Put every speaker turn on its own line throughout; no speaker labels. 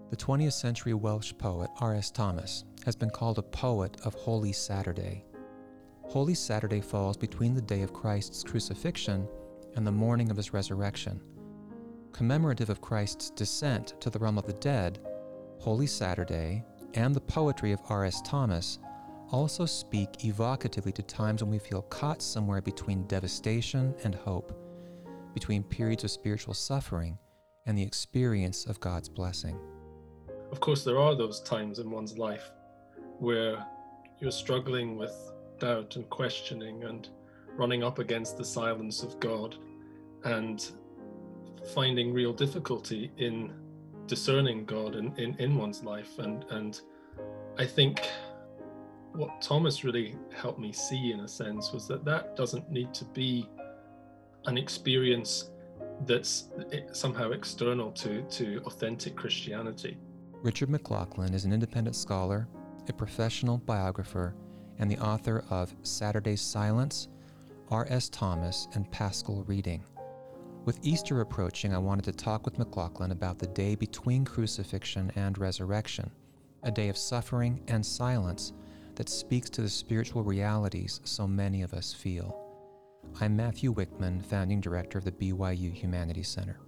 The 20th century Welsh poet R.S. Thomas has been called a poet of Holy Saturday. Holy Saturday falls between the day of Christ's crucifixion and the morning of his resurrection. Commemorative of Christ's descent to the realm of the dead, Holy Saturday and the poetry of R.S. Thomas also speak evocatively to times when we feel caught somewhere between devastation and hope, between periods of spiritual suffering and the experience of God's blessing.
Of course, there are those times in one's life where you're struggling with doubt and questioning and running up against the silence of God and finding real difficulty in discerning God in one's life. And I think what Thomas really helped me see, in a sense, was that doesn't need to be an experience that's somehow external to authentic Christianity.
Richard McLaughlin is an independent scholar, a professional biographer, and the author of Saturday's Silence, R.S. Thomas, and Paschal Reading. With Easter approaching, I wanted to talk with McLaughlin about the day between crucifixion and resurrection, a day of suffering and silence that speaks to the spiritual realities so many of us feel. I'm Matthew Wickman, founding director of the BYU Humanities Center.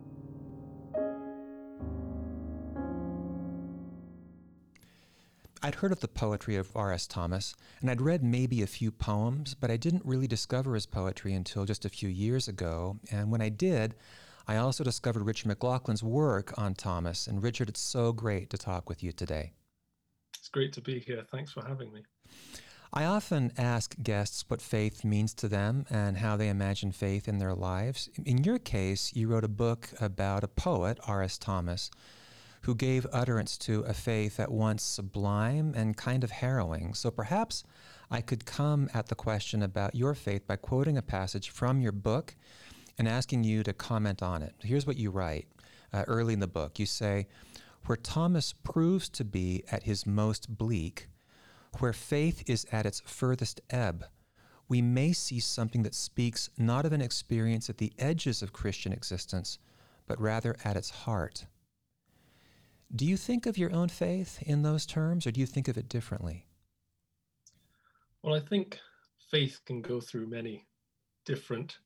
I'd heard of the poetry of R.S. Thomas, and I'd read maybe a few poems, but I didn't really discover his poetry until just a few years ago. And when I did, I also discovered Richard McLaughlin's work on Thomas. And Richard, it's so great to talk with you today.
It's great to be here. Thanks for having me.
I often ask guests what faith means to them and how they imagine faith in their lives. In your case, you wrote a book about a poet, R.S. Thomas, who gave utterance to a faith at once sublime and kind of harrowing. So perhaps I could come at the question about your faith by quoting a passage from your book and asking you to comment on it. Here's what you write early in the book. You say, "Where Thomas proves to be at his most bleak, where faith is at its furthest ebb, we may see something that speaks not of an experience at the edges of Christian existence, but rather at its heart." Do you think of your own faith in those terms, or do you think of it differently?
Well, I think faith can go through many different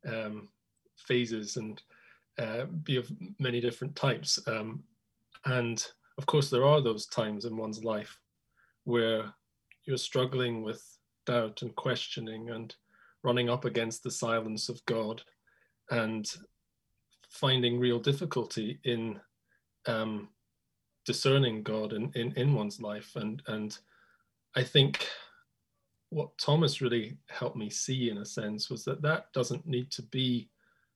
phases and be of many different types. And of course, there are those times in one's life where you're struggling with doubt and questioning and running up against the silence of God and finding real difficulty in discerning God in one's life. And I think what Thomas really helped me see, in a sense, was that doesn't need to be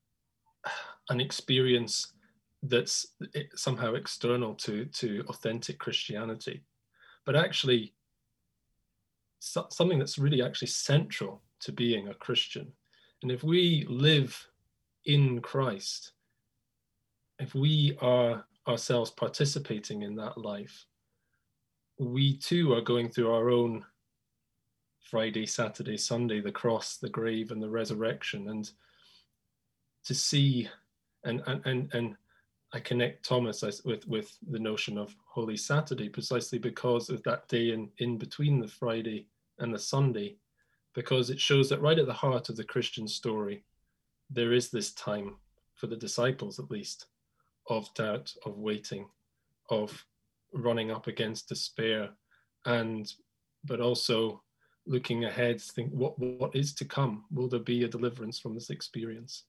an experience that's somehow external to authentic Christianity, but actually something that's really actually central to being a Christian. And if we live in Christ, if we are ourselves participating in that life, we too are going through our own Friday, Saturday, Sunday, the cross, the grave, and the resurrection. And to see, and I connect Thomas with the notion of Holy Saturday precisely because of that day in between the Friday and the Sunday, because it shows that right at the heart of the Christian story, there is this time, for the disciples at least, of doubt, of waiting, of running up against despair, but also looking ahead, think what is to come? Will there be a deliverance from this experience?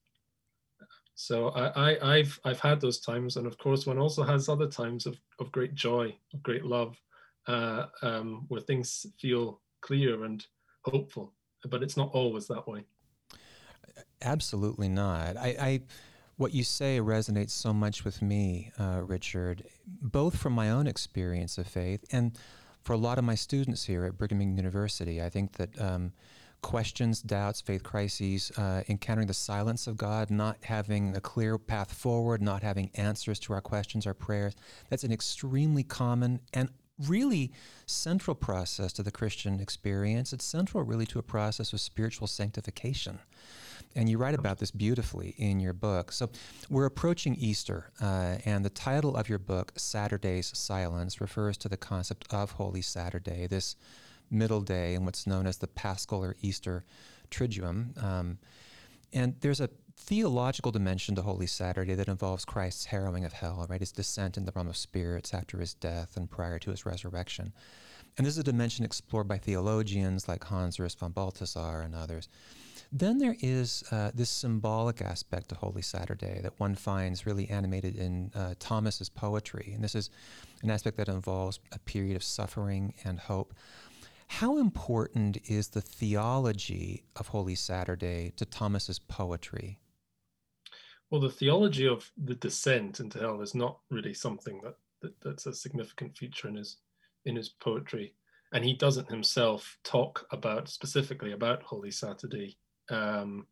So I've had those times, and of course one also has other times of great joy, of great love, where things feel clear and hopeful, but it's not always that way.
Absolutely not. What you say resonates so much with me, Richard, both from my own experience of faith and for a lot of my students here at Brigham Young University. I think that questions, doubts, faith crises, encountering the silence of God, not having a clear path forward, not having answers to our questions, our prayers, that's an extremely common and really central process to the Christian experience. It's central really to a process of spiritual sanctification. And you write about this beautifully in your book. So we're approaching Easter, and the title of your book, Saturday's Silence, refers to the concept of Holy Saturday, this middle day in what's known as the Paschal or Easter Triduum. And there's a theological dimension to Holy Saturday that involves Christ's harrowing of hell, right? His descent in the realm of spirits after his death and prior to his resurrection. And this is a dimension explored by theologians like Hans Urs von Balthasar and others. Then there is this symbolic aspect to Holy Saturday that one finds really animated in Thomas's poetry. And this is an aspect that involves a period of suffering and hope. How important is the theology of Holy Saturday to Thomas's poetry?
Well, the theology of the descent into hell is not really something that's a significant feature in his poetry, and he doesn't himself talk specifically about Holy Saturday, and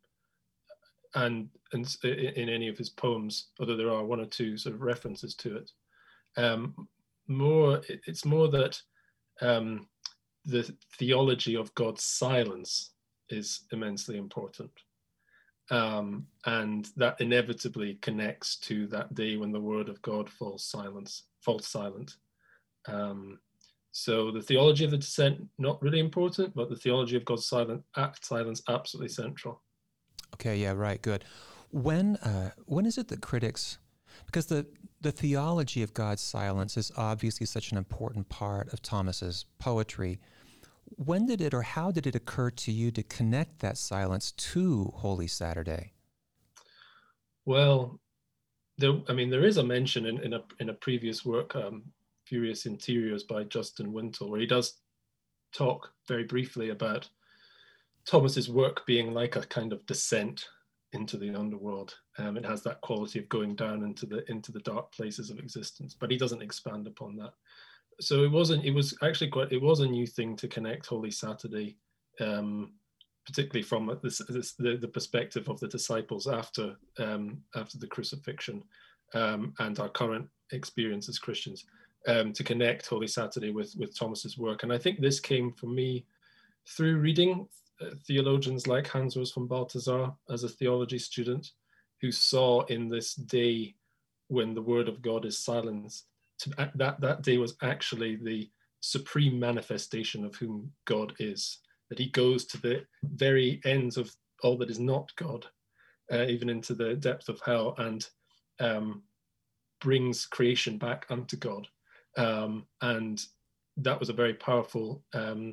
in any of his poems, although there are one or two sort of references to it. It's more that the theology of God's silence is immensely important. And that inevitably connects to that day when the word of God falls silent. So the theology of the descent, not really important, but the theology of God's silence, absolutely central.
Okay, yeah, right, good. When is it that critics, because the theology of God's silence is obviously such an important part of Thomas's poetry, when did it or how did it occur to you to connect that silence to Holy Saturday?
Well, there is a mention in a previous work, Furious Interiors by Justin Wintle, where he does talk very briefly about Thomas's work being like a kind of descent into the underworld. It has that quality of going down into the dark places of existence, but he doesn't expand upon that. So it was a new thing to connect Holy Saturday, particularly from the perspective of the disciples after the crucifixion, and our current experience as Christians, to connect Holy Saturday with Thomas's work. And I think this came for me through reading theologians like Hans Urs von Balthasar as a theology student, who saw in this day when the word of God is silenced, that day was actually the supreme manifestation of whom God is, that he goes to the very ends of all that is not God, even into the depth of hell, and brings creation back unto God. And that was a very powerful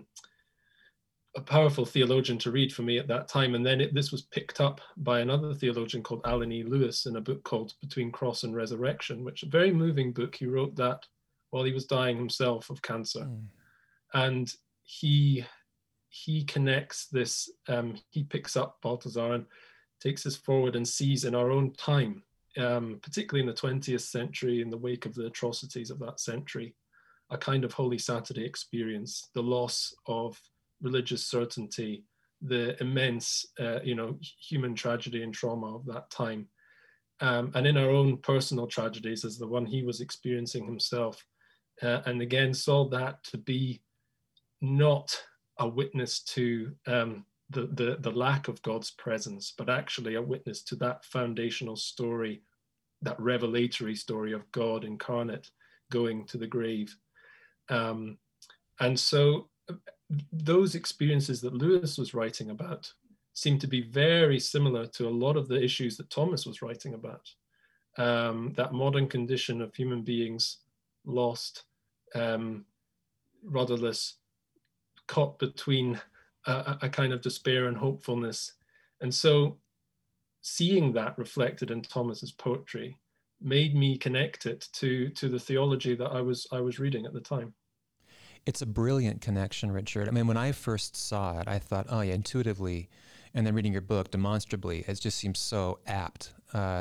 theologian to read for me at that time. And then this was picked up by another theologian called Alan E. Lewis in a book called Between Cross and Resurrection, which is a very moving book. He wrote that while he was dying himself of cancer. And he connects this, he picks up Balthasar and takes us forward and sees in our own time, particularly in the 20th century, in the wake of the atrocities of that century, a kind of Holy Saturday experience, the loss of religious certainty, the immense, human tragedy and trauma of that time. And in our own personal tragedies, as the one he was experiencing himself, and again saw that to be not a witness to the lack of God's presence, but actually a witness to that foundational story, that revelatory story of God incarnate going to the grave. And so those experiences that Lewis was writing about seem to be very similar to a lot of the issues that Thomas was writing about. That modern condition of human beings lost, rudderless, caught between a kind of despair and hopefulness. And so seeing that reflected in Thomas's poetry made me connect it to the theology that I was reading at the time.
It's a brilliant connection, Richard. I mean, when I first saw it, I thought, oh yeah, intuitively, and then reading your book, demonstrably, it just seems so apt.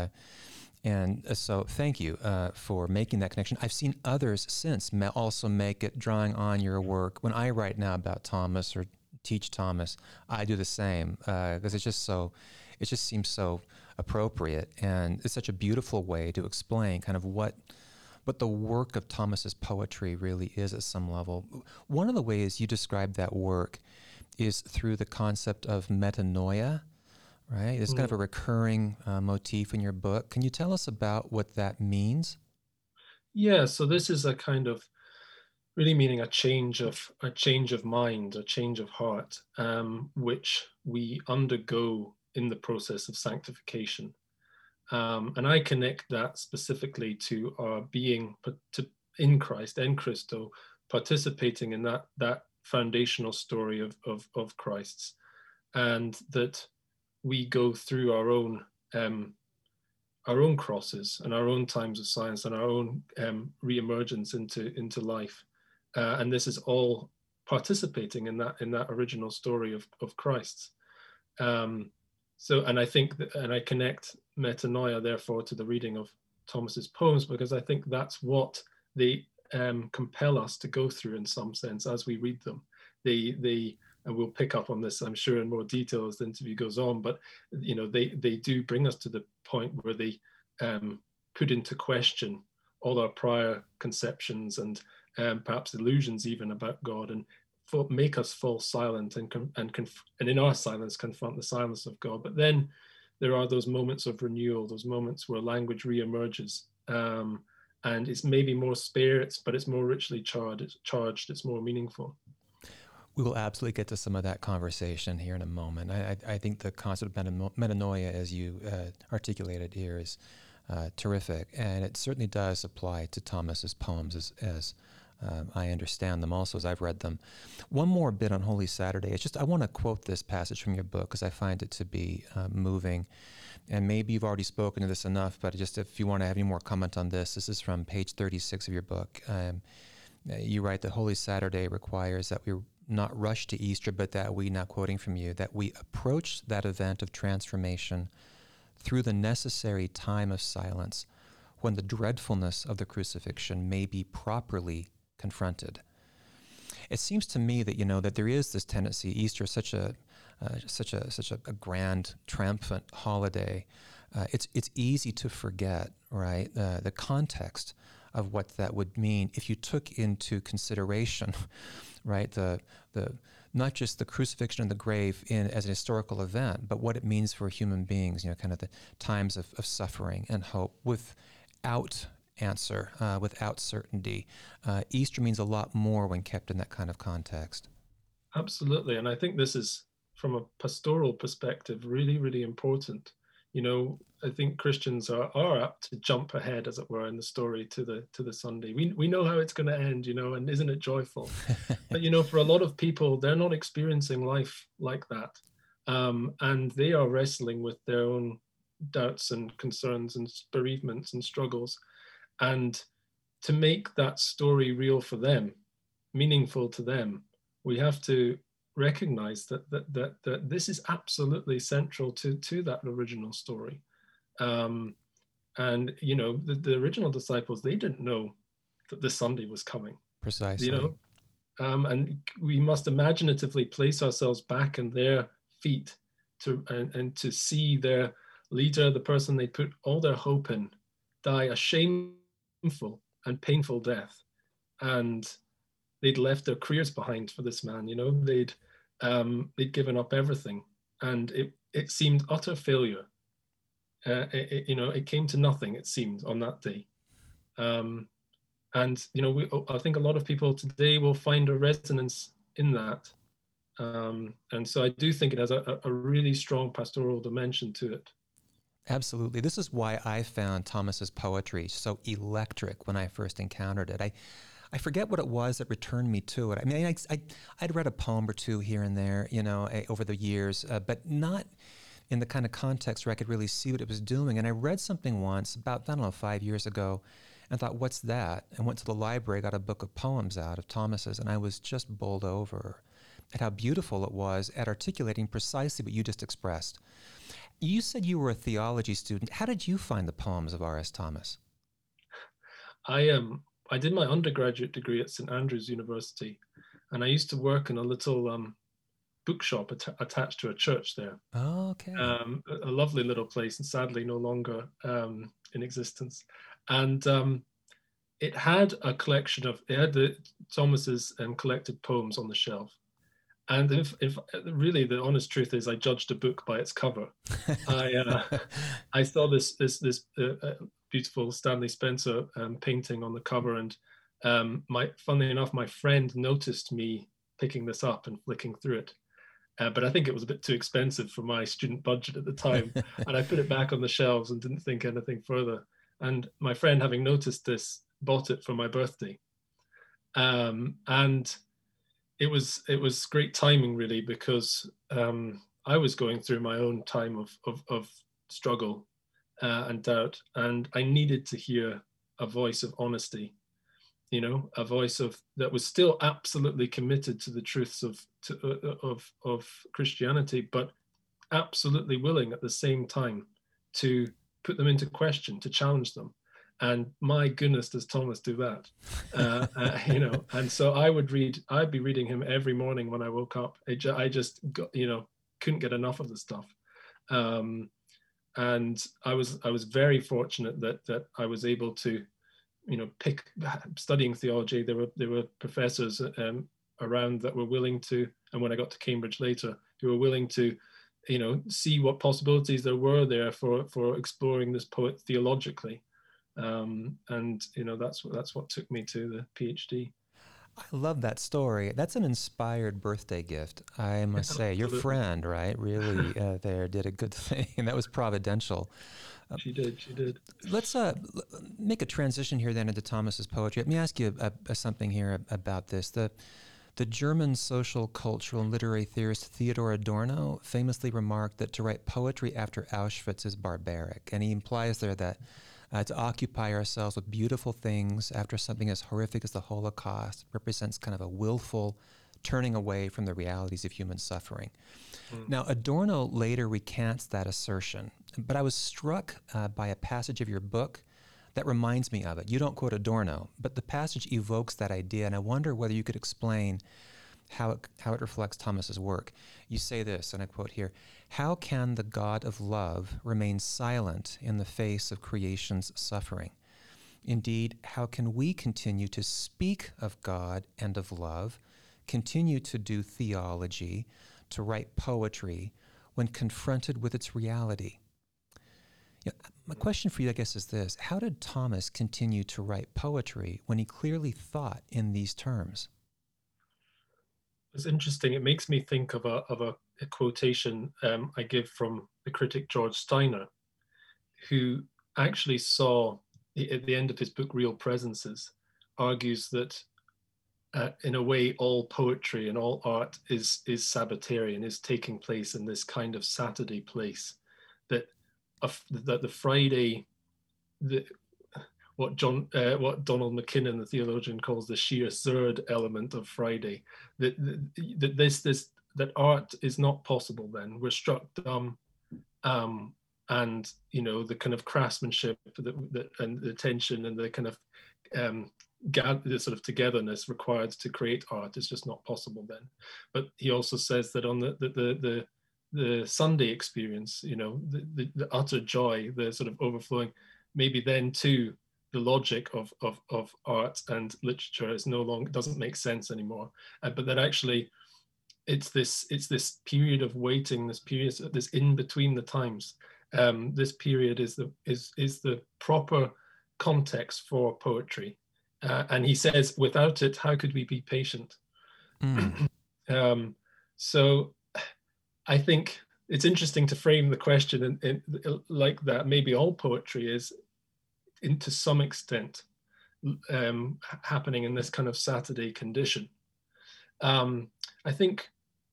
And so thank you for making that connection. I've seen others since also make it, drawing on your work. When I write now about Thomas or teach Thomas, I do the same because it just seems so appropriate, and it's such a beautiful way to explain kind of what the work of Thomas's poetry really is at some level. One of the ways you describe that work is through the concept of metanoia, right? It's kind of a recurring motif in your book. Can you tell us about what that means?
Yeah, so this is a kind of really meaning a change of mind, a change of heart, which we undergo in the process of sanctification. And I connect that specifically to our being in Christ, en Christo, participating in that foundational story of Christ's, and that we go through our own crosses and our own times of silence and our own re-emergence into life, and this is all participating in that original story of Christ's. Um, so, and I think that, and I connect metanoia therefore to the reading of Thomas's poems, because I think that's what they compel us to go through in some sense as we read them. They and we'll pick up on this, I'm sure, in more detail as the interview goes on. But they do bring us to the point where they put into question all our prior conceptions and perhaps illusions even about God, and make us fall silent and in our silence confront the silence of God. But then there are those moments of renewal, those moments where language reemerges, and it's maybe more spirits, but it's more richly charged. It's more meaningful.
We will absolutely get to some of that conversation here in a moment. I think the concept of metanoia, as you articulated here, is terrific, and it certainly does apply to Thomas's poems as I understand them also as I've read them. One more bit on Holy Saturday. It's just I want to quote this passage from your book because I find it to be moving. And maybe you've already spoken to this enough, but just if you want to have any more comment on this, this is from page 36 of your book. You write that Holy Saturday requires that we not rush to Easter, but that we, now quoting from you, that we approach that event of transformation through the necessary time of silence when the dreadfulness of the crucifixion may be properly confronted. It seems to me that that there is this tendency. Easter is such a grand, triumphant holiday. It's easy to forget, right, the context of what that would mean if you took into consideration, right, the not just the crucifixion and the grave as an historical event, but what it means for human beings. Kind of the times of suffering and hope without answer, without certainty. Easter means a lot more when kept in that kind of context.
Absolutely, and I think this is, from a pastoral perspective, really, really important. I think Christians are apt to jump ahead, as it were, in the story to the Sunday. We know how it's going to end, and isn't it joyful? But for a lot of people, they're not experiencing life like that, and they are wrestling with their own doubts and concerns and bereavements and struggles, and to make that story real for them, meaningful to them, we have to recognize that this is absolutely central to that original story. And the original disciples, they didn't know that the Sunday was coming.
Precisely.
And we must imaginatively place ourselves back in their feet and to see their leader, the person they put all their hope in, die a shameful and painful death. And they'd left their careers behind for this man. They'd given up everything, and it seemed utter failure. It came to nothing, it seemed, on that day. And I think a lot of people today will find a resonance in that. And so I do think it has a really strong pastoral dimension to it.
Absolutely. This is why I found Thomas's poetry so electric when I first encountered it. I forget what it was that returned me to it. I mean, I'd read a poem or two here and there, over the years, but not in the kind of context where I could really see what it was doing. And I read something once about, 5 years ago, and thought, what's that? And went to the library, got a book of poems out of Thomas's, and I was just bowled over at how beautiful it was at articulating precisely what you just expressed. You said you were a theology student. How did you find the poems of R.S. Thomas?
I did my undergraduate degree at St Andrews University, and I used to work in a little bookshop attached to a church there.
Oh, okay.
A lovely little place, and sadly no longer in existence. And it had the Thomas's collected poems on the shelf, And if really the honest truth is, I judged a book by its cover. I saw this beautiful Stanley Spencer painting on the cover, and funnily enough, my friend noticed me picking this up and flicking through it. But I think it was a bit too expensive for my student budget at the time, and I put it back on the shelves and didn't think anything further. And my friend, having noticed this, bought it for my birthday, and it was great timing, really, because I was going through my own time of struggle and doubt, and I needed to hear a voice of honesty, a voice that was still absolutely committed to the truths of Christianity, but absolutely willing at the same time to put them into question, to challenge them. And my goodness, does Thomas do that? And so I'd be reading him every morning when I woke up. I just got, couldn't get enough of the stuff. And I was very fortunate that I was able to, pick studying theology. There were professors around that were willing to, and when I got to Cambridge later, who were willing to, see what possibilities there were there for exploring this poet theologically. And that's what took me to the PhD.
I love that story. That's an inspired birthday gift, I must say. Your friend, right, really there did a good thing, and that was providential.
She did.
Let's make a transition here then into Thomas's poetry. Let me ask you something here about this. The German social, cultural, and literary theorist Theodor Adorno famously remarked that to write poetry after Auschwitz is barbaric, and he implies there that to occupy ourselves with beautiful things after something as horrific as the Holocaust represents kind of a willful turning away from the realities of human suffering. Now, Adorno later recants that assertion, but I was struck by a passage of your book that reminds me of it. You don't quote Adorno, but the passage evokes that idea, and I wonder whether you could explain how it reflects Thomas's work. You say this, and I quote here, "How can the God of love remain silent in the face of creation's suffering? Indeed, how can we continue to speak of God and of love, continue to do theology, to write poetry, when confronted with its reality?" My question for you, I guess, is this. How did Thomas continue to write poetry when he clearly thought in these terms?
It's interesting. It makes me think of a quotation I give from the critic George Steiner, who actually saw, at the end of his book, Real Presences, argues that in a way, all poetry and all art is Sabbatarian, is taking place in this kind of Saturday place, that the Friday, what Donald McKinnon, the theologian, calls the sheer third element of Friday, that art is not possible. Then we're struck dumb, and the kind of craftsmanship and the tension and the kind of the sort of togetherness required to create art is just not possible then. But he also says that on the Sunday experience, the utter joy, the sort of overflowing, maybe then too the logic of art and literature is no longer, doesn't make sense anymore. But that actually it's this period of waiting, this in between the times. This period is the proper context for poetry. And he says, without it, how could we be patient? So I think it's interesting to frame the question in like that. Maybe all poetry is, to some extent, happening in this kind of Saturday condition. I think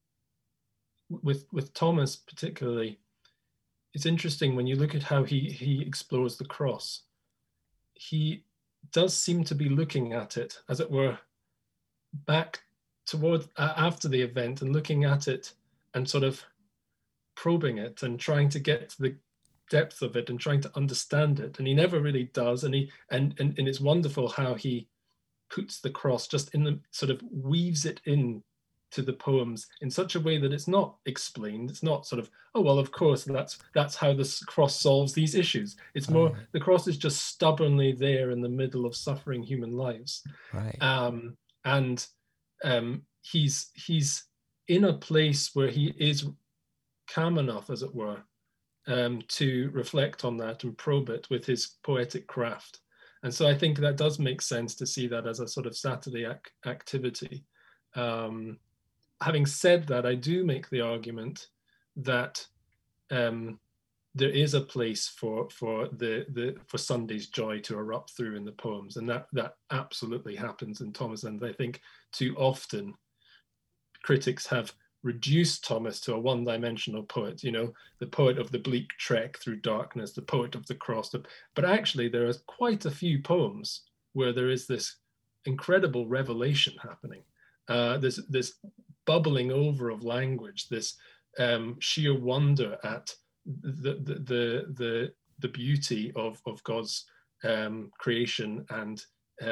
with Thomas particularly, it's interesting when you look at how he explores the cross. He does seem to be looking at it, as it were, back toward after the event, and looking at it and sort of probing it and trying to get to the depth of it and trying to understand it. And he never really does. And it's wonderful how he puts the cross just in the sort of weaves it in to the poems in such a way that it's not explained. It's not sort of, oh, well, of course, that's how the cross solves these issues. It's more, the cross is just stubbornly there in the middle of suffering human lives.
Right.
And he's in a place where he is calm enough, as it were, to reflect on that and probe it with his poetic craft. And so I think that does make sense to see that as a sort of Saturday activity. Having said that, I do make the argument that there is a place for Sunday's joy to erupt through in the poems, and that absolutely happens in Thomas. And I think too often critics have reduced Thomas to a one-dimensional poet, the poet of the bleak trek through darkness, the poet of the cross. But actually, there are quite a few poems where there is this incredible revelation happening, this bubbling over of language, this sheer wonder at the beauty of God's creation and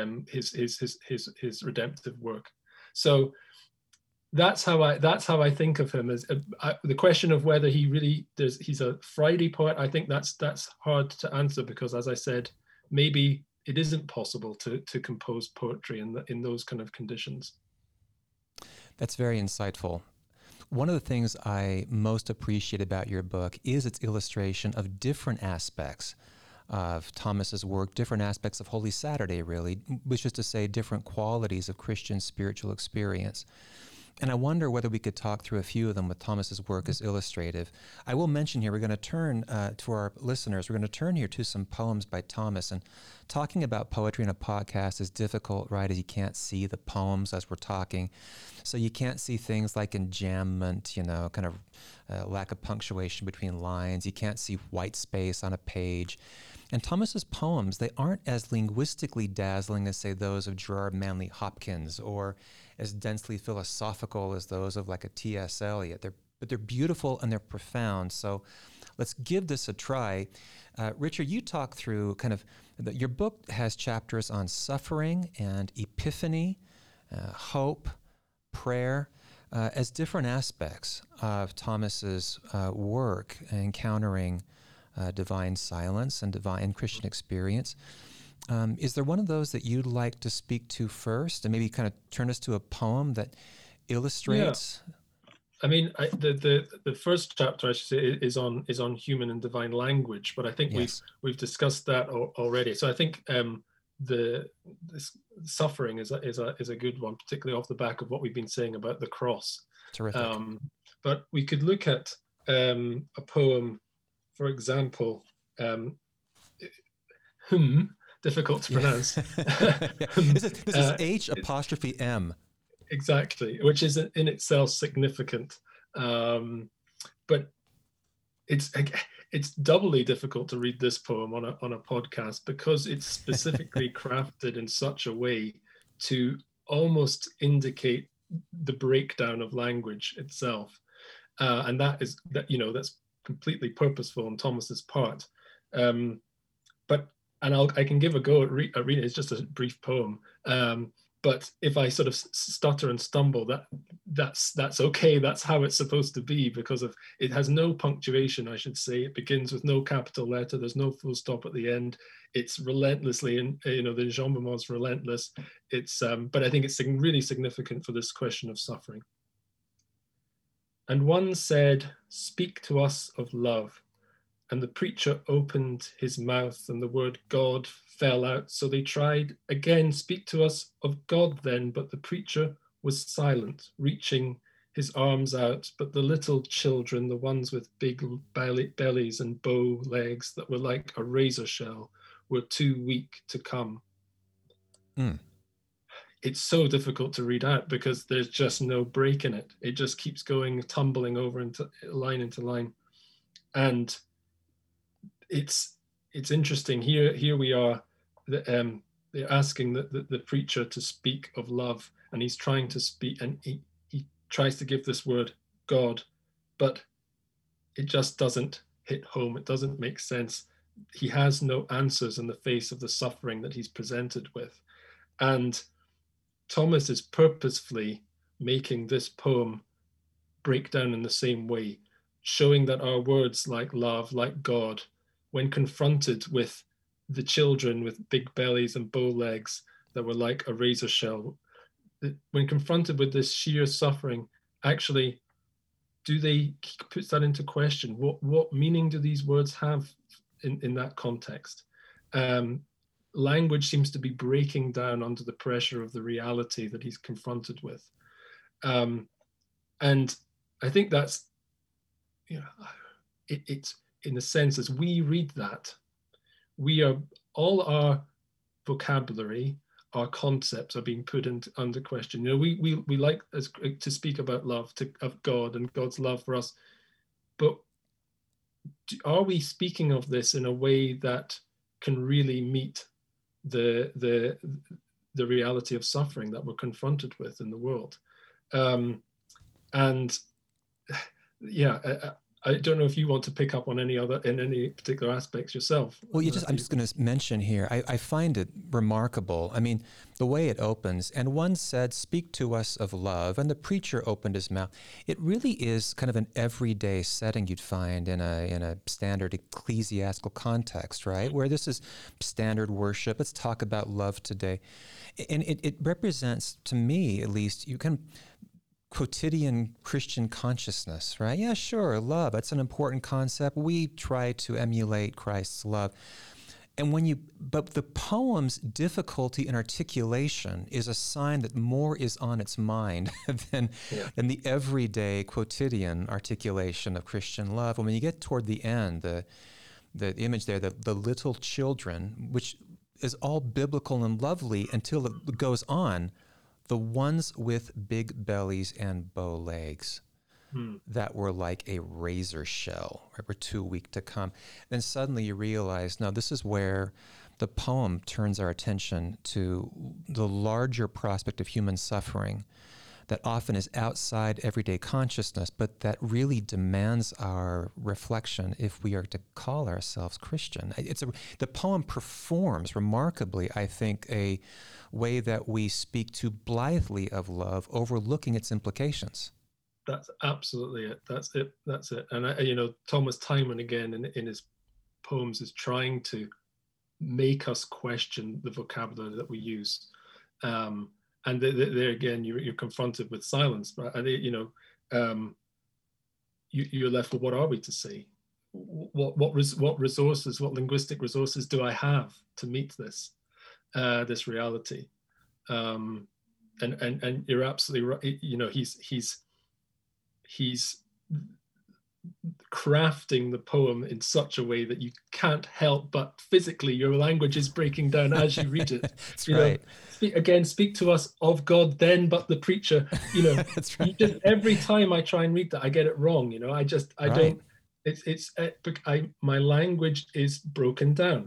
his redemptive work. So that's how I think of him. As the question of whether he's a Friday poet, I think that's hard to answer, because, as I said, maybe it isn't possible to compose poetry in those kind of conditions.
That's very insightful. One of the things I most appreciate about your book is its illustration of different aspects of Thomas's work, different aspects of Holy Saturday, really, which is to say different qualities of Christian spiritual experience. And I wonder whether we could talk through a few of them with Thomas's work as illustrative. I will mention here, we're going to turn to our listeners, we're going to turn here to some poems by Thomas. And talking about poetry in a podcast is difficult, right, as you can't see the poems as we're talking. So you can't see things like enjambment, kind of lack of punctuation between lines. You can't see white space on a page. And Thomas's poems, they aren't as linguistically dazzling as, say, those of Gerard Manley Hopkins, or as densely philosophical as those of like a T.S. Eliot. But they're beautiful and they're profound. So let's give this a try. Richard, you talk through your book has chapters on suffering and epiphany, hope, prayer, as different aspects of Thomas's work, encountering divine silence and divine Christian experience. Is there one of those that you'd like to speak to first, and maybe kind of turn us to a poem that illustrates?
Yeah. I mean, the first chapter, I should say, is on human and divine language, but I think
Yes.
we've discussed that already. So I think this suffering is a good one, particularly off the back of what we've been saying about the cross.
Terrific.
But we could look at a poem, for example, difficult to pronounce.
This is H apostrophe M.
Exactly, which is in itself significant. But it's doubly difficult to read this poem on a podcast, because it's specifically crafted in such a way to almost indicate the breakdown of language itself, and that's completely purposeful on Thomas's part. I can give a go at reading. It's just a brief poem. But if I sort of stutter and stumble, that's okay. That's how it's supposed to be, because it has no punctuation, I should say. It begins with no capital letter. There's no full stop at the end. It's relentlessly, and the enjambment's relentless. But I think it's really significant for this question of suffering. And one said, "Speak to us of love." And the preacher opened his mouth, and the word God fell out. So they tried again, "Speak to us of God then." But the preacher was silent, reaching his arms out. But the little children, the ones with big bellies and bow legs that were like a razor shell, were too weak to come. It's so difficult to read out because there's just no break in it. It just keeps going, tumbling over into line. And it's interesting. Here we are. They're asking the preacher to speak of love, and he's trying to speak, and he tries to give this word God, but it just doesn't hit home. It doesn't make sense. He has no answers in the face of the suffering that he's presented with. And Thomas is purposefully making this poem break down in the same way, showing that our words like love, like God, when confronted with the children with big bellies and bow legs that were like a razor shell, when confronted with this sheer suffering, actually, puts that into question? What meaning do these words have in that context? Language seems to be breaking down under the pressure of the reality that he's confronted with. And I think that's, it's in a sense, as we read that, all our vocabulary, our concepts are being put under question. We like to speak about love, of God and God's love for us, but are we speaking of this in a way that can really meet the reality of suffering that we're confronted with in the world? And yeah, I don't know if you want to pick up on any particular aspects yourself.
Well, I'm just going to mention here, I find it remarkable. I mean, the way it opens, and one said, "Speak to us of love," and the preacher opened his mouth. It really is kind of an everyday setting you'd find in a standard ecclesiastical context, right? Where this is standard worship. Let's talk about love today. And it represents, to me at least, you can quotidian Christian consciousness, right? Yeah, sure, love, that's an important concept. We try to emulate Christ's love. And but the poem's difficulty in articulation is a sign that more is on its mind than the everyday quotidian articulation of Christian love. And when you get toward the end, the image there, the little children, which is all biblical and lovely until it goes on, the ones with big bellies and bow legs that were like a razor shell, right, were too weak to come. Then suddenly you realize, no, this is where the poem turns our attention to the larger prospect of human suffering that often is outside everyday consciousness, but that really demands our reflection if we are to call ourselves Christian. The poem performs remarkably, I think, a way that we speak too blithely of love, overlooking its implications.
That's absolutely it. That's it. And Thomas time and again in his poems is trying to make us question the vocabulary that we use. And there again, you're confronted with silence, but you're left with, what are we to say? What resources, what linguistic resources do I have to meet this reality? And you're absolutely right. He's crafting the poem in such a way that you can't help but physically your language is breaking down as you read it.
That's right.
Speak to us of God then, but the preacher,
That's right.
Every time I try and read that, I get it wrong. I don't, my language is broken down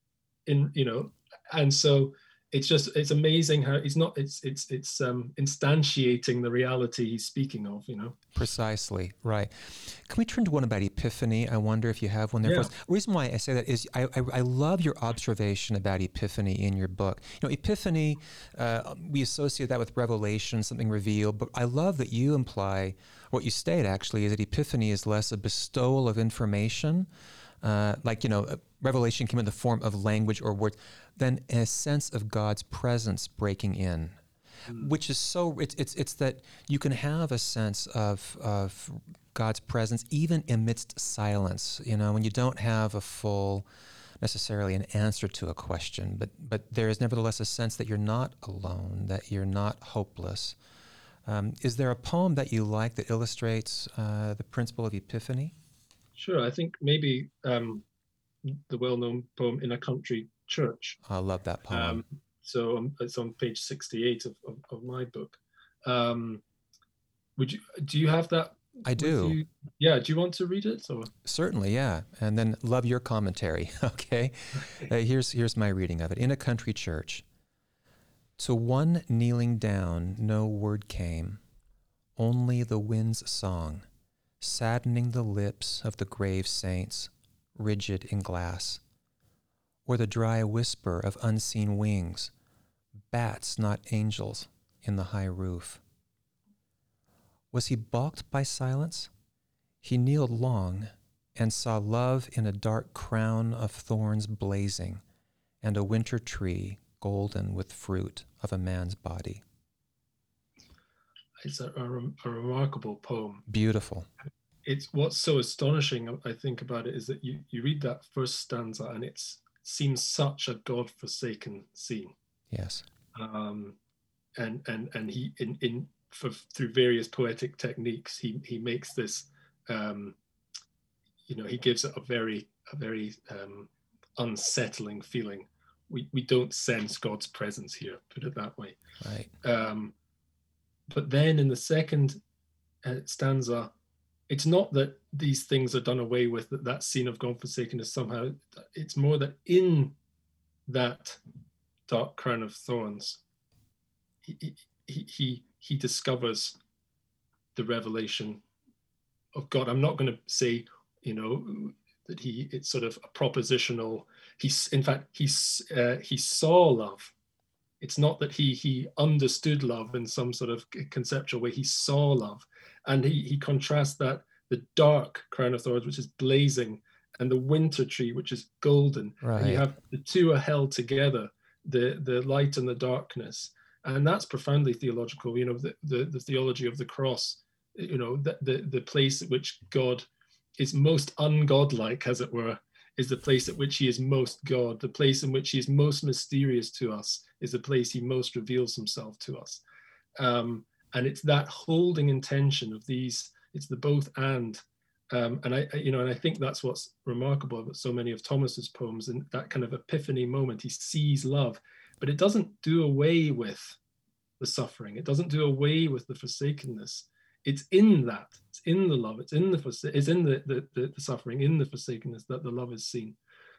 and so it's amazing how it's instantiating the reality he's speaking of,
Precisely, right. Can we turn to one about Epiphany? I wonder if you have one there for us. The reason why I say that is I love your observation about Epiphany in your book. Epiphany, we associate that with revelation, something revealed, but I love that you imply, what you state actually, is that Epiphany is less a bestowal of information, revelation came in the form of language or words, than a sense of God's presence breaking in, which is so, it's that you can have a sense of God's presence even amidst silence, when you don't have a full, necessarily an answer to a question, but there is nevertheless a sense that you're not alone, that you're not hopeless. Is there a poem that you like that illustrates the principle of Epiphany?
Sure, I think maybe the well-known poem "In a Country Church."
I love that poem.
So it's on page 68 of my book. Do you have that?
I do.
Yeah, do you want to read it? Or?
Certainly, yeah. And then love your commentary, okay? Here's my reading of it. In a Country Church. To one kneeling down no word came, only the wind's song, saddening the lips of the grave saints, rigid in glass, or the dry whisper of unseen wings, bats not angels in the high roof. Was he balked by silence? He kneeled long and saw love in a dark crown of thorns blazing, and a winter tree golden with fruit of a man's body.
a remarkable poem.
Beautiful.
It's what's so astonishing, I think, about it is that you read that first stanza and it seems such a God-forsaken scene.
Yes.
And he through various poetic techniques he makes this he gives it a very unsettling feeling. We don't sense God's presence here, put it that way.
Right.
But then in the second stanza, it's not that these things are done away with, that scene of God-forsakenness somehow. It's more that in that dark crown of thorns, he discovers the revelation of God. I'm not going to say, that it's sort of a propositional. He saw love. It's not that he understood love in some sort of conceptual way. He saw love, and he contrasts that, the dark crown of thorns, which is blazing, and the winter tree, which is golden.
Right.
And you have the two are held together, the light and the darkness. And that's profoundly theological. The theology of the cross, the place at which God is most ungodlike, as it were, is the place at which he is most God. The place in which he is most mysterious to us is the place he most reveals himself to us. And it's that holding intention of these, it's the both and I think that's what's remarkable about so many of Thomas's poems, and that kind of epiphany moment. He sees love, but it doesn't do away with the suffering. It doesn't do away with the forsakenness. It's in that. It's in the love. It's in the suffering, in the forsakenness, that the love is seen.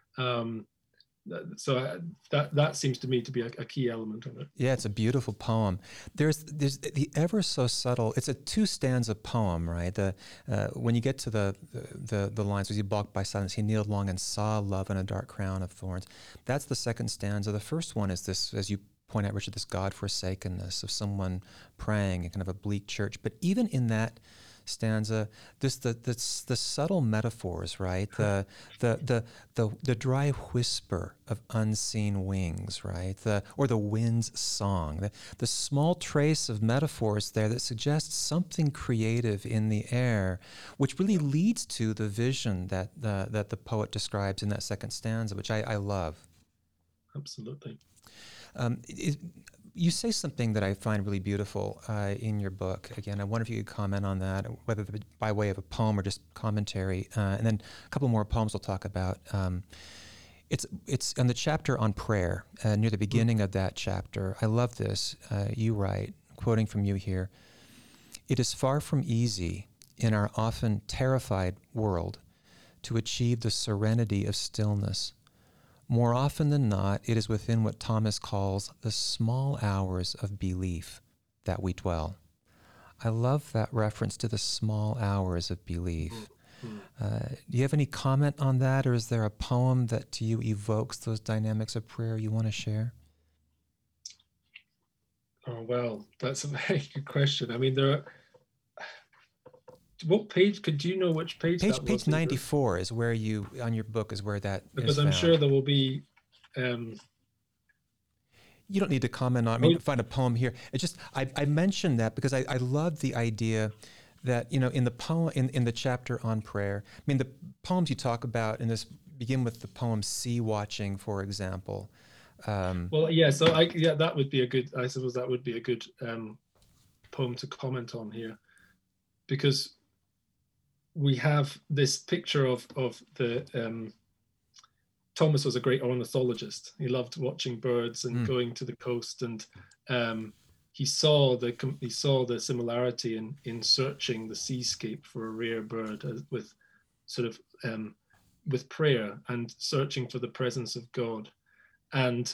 So that seems to me to be a key element of it.
Yeah, it's a beautiful poem. There's the ever so subtle. It's a 2-stanza poem, right? When you get to the lines, as he balked by silence, he kneeled long and saw love in a dark crown of thorns. That's the second stanza. The first one is this, as you point out, Richard, this God-forsakenness of someone praying in kind of a bleak church. But even in that stanza, the subtle metaphors, right? The dry whisper of unseen wings, right? Or the wind's song. The small trace of metaphors there that suggests something creative in the air, which really leads to the vision that the poet describes in that second stanza, which I love.
Absolutely.
You say something that I find really beautiful in your book. Again, I wonder if you could comment on that, whether by way of a poem or just commentary. And then a couple more poems we'll talk about. It's on the chapter on prayer, near the beginning of that chapter. I love this. You write, quoting from you here, "It is far from easy in our often terrified world to achieve the serenity of stillness. More often than not, it is within what Thomas calls the small hours of belief that we dwell." I love that reference to the small hours of belief. Do you have any comment on that, or is there a poem that to you evokes those dynamics of prayer you want to share?
Oh, well, that's a very good question. I mean, what page, could you know which page that was?
Page 94 is where on your book is where that
because
is
I'm
found.
Sure there will be.
You don't need to comment on, find a poem here. It's just, I mentioned that because I love the idea that, in the poem, in the chapter on prayer, the poems you talk about in this begin with the poem Sea Watching, for example.
Well, yeah, so that would be a good, I suppose that would be a good poem to comment on here, because we have this picture of the, Thomas was a great ornithologist. He loved watching birds and going to the coast, and he saw the similarity in searching the seascape for a rare bird with sort of with prayer and searching for the presence of God. And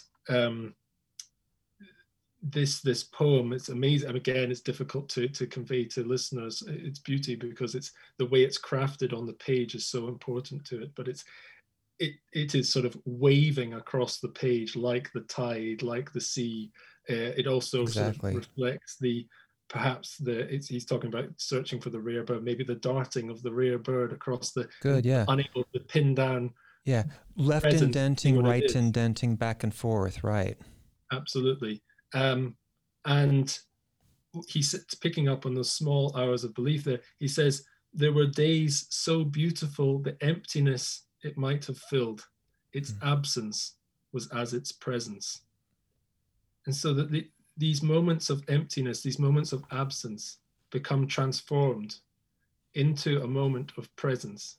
this poem, it's amazing. And again, it's difficult to convey to listeners its beauty, because it's the way it's crafted on the page is so important to it. But it is sort of waving across the page like the tide, like the sea. It also
exactly.
sort of reflects he's talking about searching for the rare bird, maybe the darting of the rare bird across the, unable to pin down.
Yeah, left indenting, right indenting, back and forth, right.
Absolutely. And he's picking up on those small hours of belief there. He says, there were days so beautiful, the emptiness it might have filled. Its absence was as its presence. And so that these moments of emptiness, these moments of absence become transformed into a moment of presence.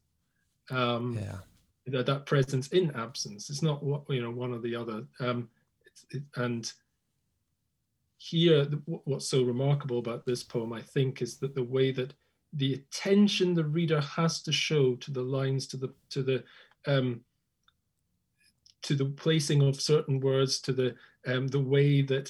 That presence in absence. It's not one or the other. And here, what's so remarkable about this poem, I think, is that the way that the attention the reader has to show to the lines, to the placing of certain words, to the way that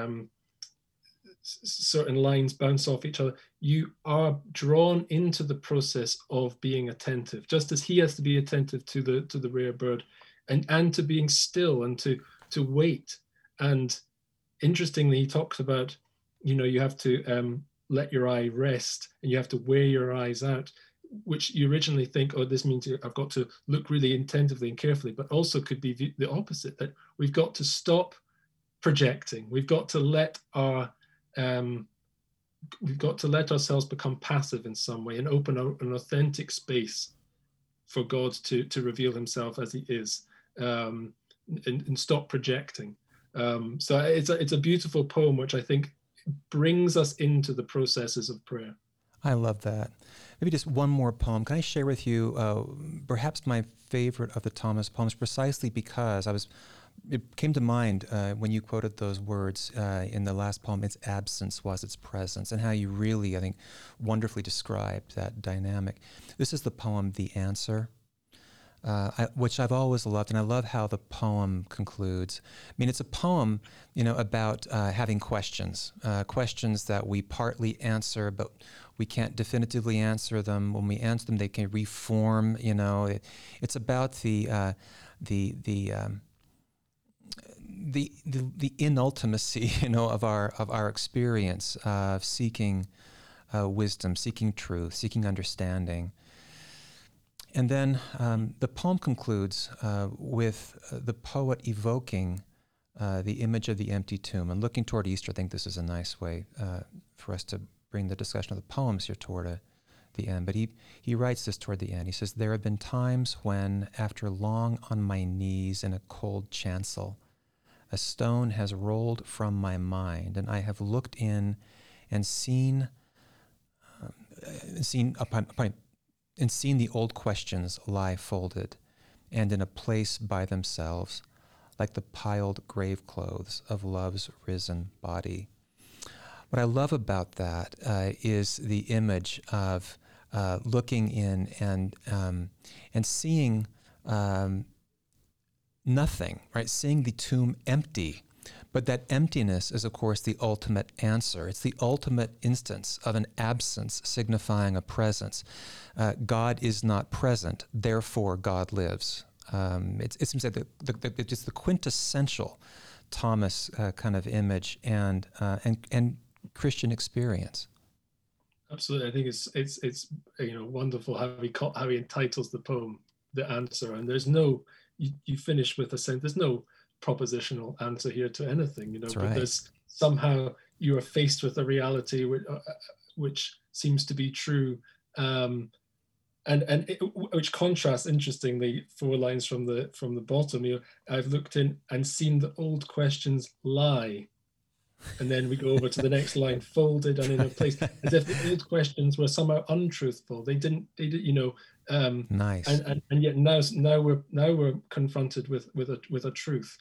certain lines bounce off each other, you are drawn into the process of being attentive, just as he has to be attentive to the rare bird, and to being still and to wait. And interestingly, he talks about, you have to let your eye rest, and you have to wear your eyes out, which you originally think, oh, this means I've got to look really attentively and carefully, but also could be the opposite, that we've got to stop projecting. We've got to let ourselves become passive in some way and open an authentic space for God to reveal himself as he is, and stop projecting. So it's a beautiful poem, which I think brings us into the processes of prayer.
I love that. Maybe just one more poem. Can I share with you perhaps my favorite of the Thomas poems, precisely because it came to mind when you quoted those words in the last poem, its absence was its presence, and how you really, I think, wonderfully described that dynamic. This is the poem, The Answer, which I've always loved, and I love how the poem concludes. I mean, it's a poem, about having questions that we partly answer, but we can't definitively answer them. When we answer them, they can reform. It's about the inultimacy, of our experience of seeking wisdom, seeking truth, seeking understanding. And then the poem concludes with the poet evoking the image of the empty tomb. And looking toward Easter, I think this is a nice way for us to bring the discussion of the poems here toward the end. But he writes this toward the end. He says, there have been times when, after long on my knees in a cold chancel, a stone has rolled from my mind, and I have looked in and seen the old questions lie folded, and in a place by themselves, like the piled grave clothes of love's risen body. What I love about that is the image of looking in and seeing nothing, right? Seeing the tomb empty. But that emptiness is, of course, the ultimate answer. It's the ultimate instance of an absence signifying a presence. God is not present, therefore God lives. It seems like it's the quintessential Thomas kind of image and Christian experience.
Absolutely, I think it's wonderful how he entitles the poem "The Answer," and there's no you finish with a sense. There's no propositional answer here to anything,
That's
but
right.
there's somehow you are faced with a reality which seems to be true, and which contrasts, interestingly, 4 lines from the bottom. I've looked in and seen the old questions lie, and then we go over to the next line, folded and in a place, as if the old questions were somehow untruthful. They did,
nice.
And yet now we're confronted with a truth.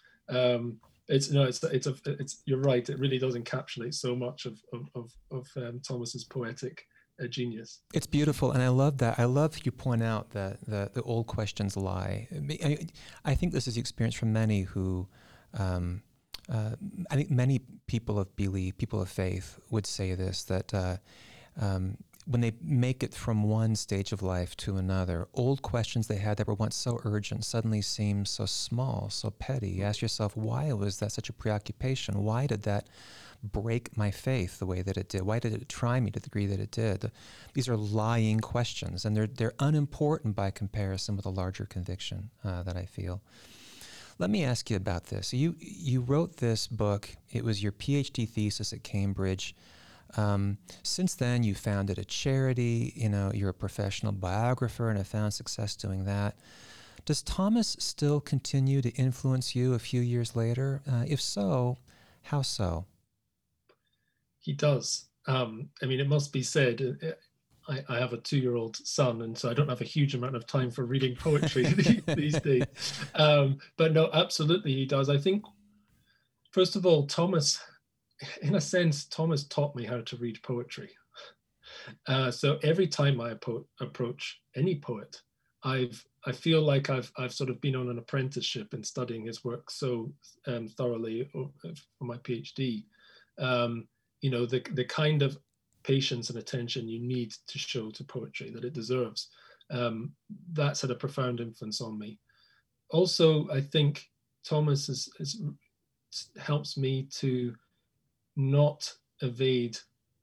You're right. It really does encapsulate so much of Thomas's poetic genius.
It's beautiful, and I love that. I love you point out that the old questions lie. I think this is the experience for many who, I think many people of belief, people of faith would say this, that when they make it from one stage of life to another, old questions they had that were once so urgent suddenly seem so small, so petty. You ask yourself, why was that such a preoccupation? Why did that break my faith the way that it did? Why did it try me to the degree that it did? These are lying questions, and they're unimportant by comparison with a larger conviction that I feel. Let me ask you about this. You wrote this book. It was your PhD thesis at Cambridge. Since then, you founded a charity. You're a professional biographer and have found success doing that. Does Thomas still continue to influence you a few years later? If so, how so?
He does. It must be said, I have a 2-year-old son, and so I don't have a huge amount of time for reading poetry these days. But no, absolutely he does. I think, first of all, Thomas, in a sense, Thomas taught me how to read poetry. So every time I approach any poet, I feel like I've sort of been on an apprenticeship in studying his work so thoroughly for my PhD. The kind of patience and attention you need to show to poetry that it deserves. That's had a profound influence on me. Also, I think Thomas helps me to not evade,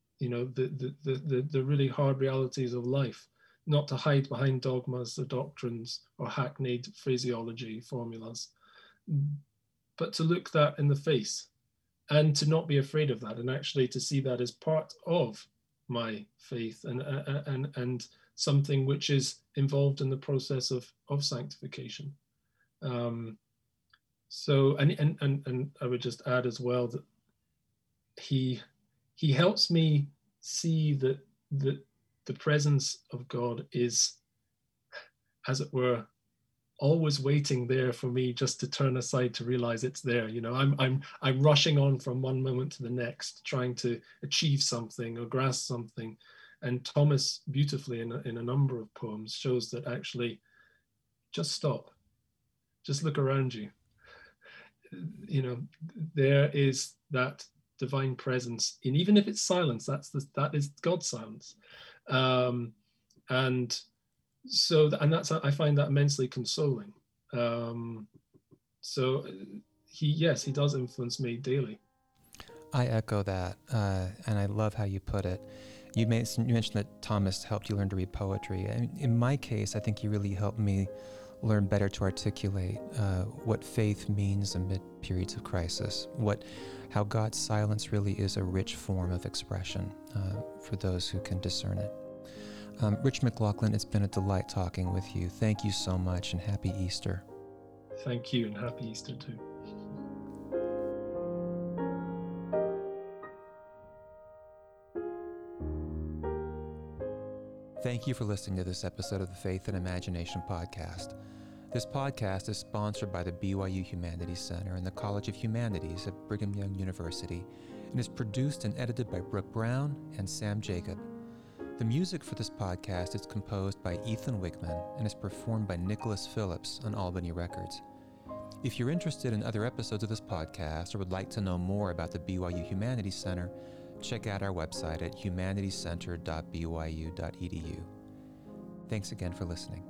the really hard realities of life, not to hide behind dogmas or doctrines or hackneyed phraseology formulas, but to look that in the face and to not be afraid of that, and actually to see that as part of my faith and something which is involved in the process of sanctification. So I would just add as well that he helps me see that the presence of God is, as it were, always waiting there for me just to turn aside to realize it's there. I'm rushing on from one moment to the next, trying to achieve something or grasp something. And Thomas beautifully in a number of poems shows that actually just stop, just look around you. There is that divine presence, and even if it's silence, that is God's silence. I find that immensely consoling. So he does influence me daily.
I echo that, and I love how you put it. You mentioned that Thomas helped you learn to read poetry. In my case, I think he really helped me learn better to articulate what faith means amid periods of crisis, how God's silence really is a rich form of expression for those who can discern it. Rich McLaughlin, it's been a delight talking with you. Thank you so much, and happy Easter.
Thank you, and happy Easter too.
Thank you for listening to this episode of the Faith and Imagination podcast. This podcast is sponsored by the BYU Humanities Center and the College of Humanities at Brigham Young University and is produced and edited by Brooke Brown and Sam Jacob. The music for this podcast is composed by Ethan Wigman and is performed by Nicholas Phillips on Albany Records. If you're interested in other episodes of this podcast or would like to know more about the BYU Humanities Center, check out our website at humanitiescenter.byu.edu. Thanks again for listening.